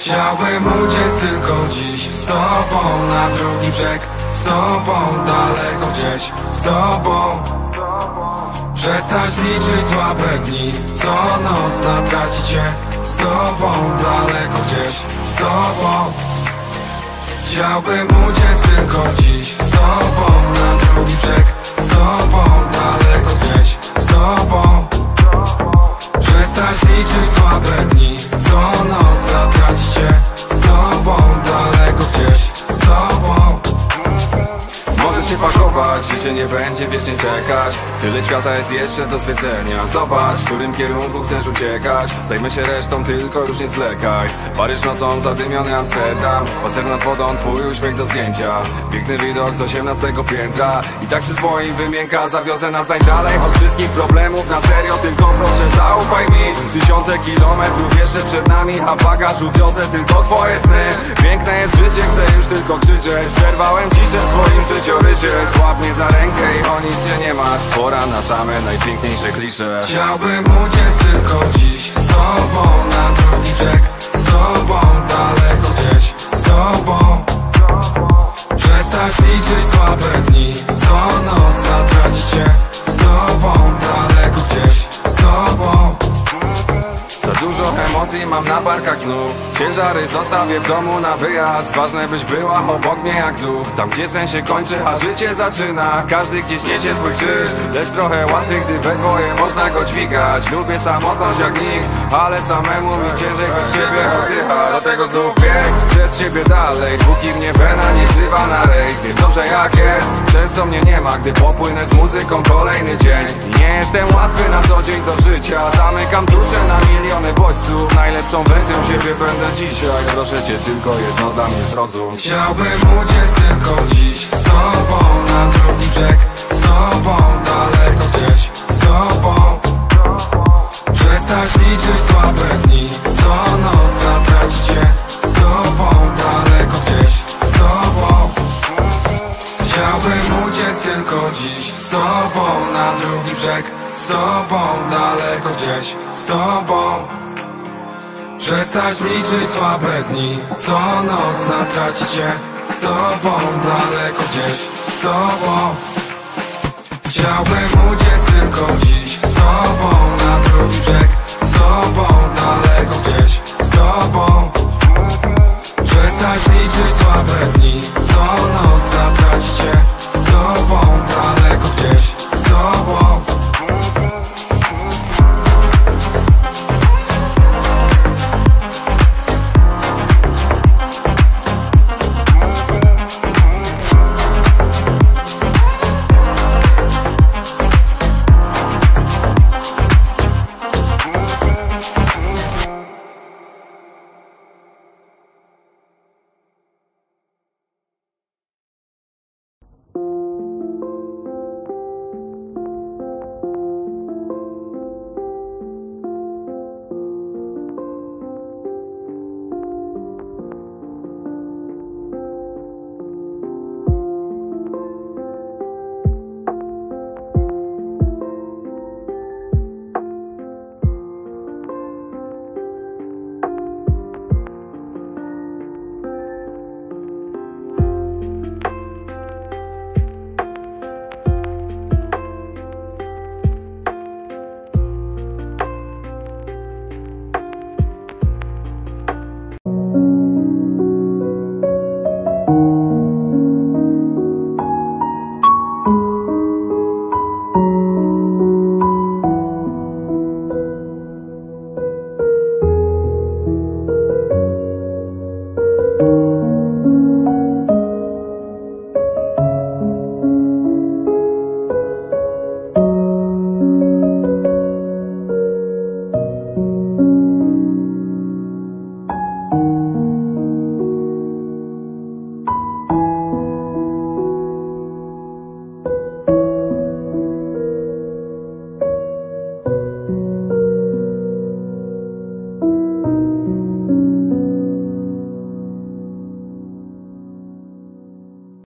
Chciałbym uciec tylko dziś z tobą na drugi brzeg, z tobą daleko gdzieś, z tobą. Przestać liczyć słabe dni, co noc zatracić cię, z tobą daleko gdzieś, z tobą. Chciałbym uciec tylko dziś z tobą na drugi brzeg, z tobą daleko gdzieś, z tobą. Przestać liczyć słabe dni, co noc zatracić cię, z tobą daleko gdzieś, z tobą. Możesz się pakować, życie nie będzie wiecznie czekać. Tyle świata jest jeszcze do zwiedzenia. Zobacz, w którym kierunku chcesz uciekać. Zajmę się resztą, tylko już nie zwlekaj. Paryż nocą, zadymiony Amsterdam. Spacer nad wodą, twój uśmiech do zdjęcia. Piękny widok z 18 piętra. I tak przy twoim wymienka zawiozę nas najdalej od wszystkich problemów. Na serio, tylko proszę zaufaj mi. Tysiące kilometrów jeszcze przed nami, a w bagażu wiozę tylko twoje sny. Piękne jest życie, chcę już tylko krzyczeć. Przerwałem ciszę w swoim życiorysie. Złap mnie za rękę i o nic się nie martw. Pora na same najpiękniejsze klisze. Chciałbym uciec tylko dziś z tobą na drugi brzeg, z tobą daleko gdzieś, z tobą. Przestać liczyć słabe dni, co noc zatracić cię, z tobą daleko gdzieś, z tobą. Za dużo emocji mam na barkach znów. Ciężary zostawię w domu na wyjazd. Ważne byś była obok mnie jak duch. Tam gdzie sen się kończy, a życie zaczyna. Każdy gdzieś niesie swój krzyż, lecz trochę łatwiej, gdy we dwoje można go dźwigać. Lubię samotność jak nikt, ale samemu mi ciężej bez ciebie oddychać. Dlatego znów bieg przed siebie dalej, póki mnie wena nie wzywa na rejs. Wiem dobrze jak jest, często mnie nie ma, gdy popłynę z muzyką kolejny dzień. Nie jestem łatwy na co dzień do życia. Zamykam duszę na miliony bodźców. Najlepszą wersją siebie będę dzisiaj. Proszę cię, tylko jedno dla mnie zrozum. Chciałbym uciec tylko dziś z tobą na drugi brzeg, z tobą daleko gdzieś, z tobą. Przestać liczyć słabe dni, co noc zatracić cię, z tobą daleko gdzieś, z tobą. Chciałbym uciec tylko dziś z tobą na drugi brzeg, z tobą daleko gdzieś, z tobą. Przestać liczyć słabe dni, co noc zatracić cię, z tobą daleko gdzieś, z tobą. Chciałbym uciec tylko dziś z tobą na drugi brzeg, z tobą daleko gdzieś, z tobą. Przestać liczyć słabe dni,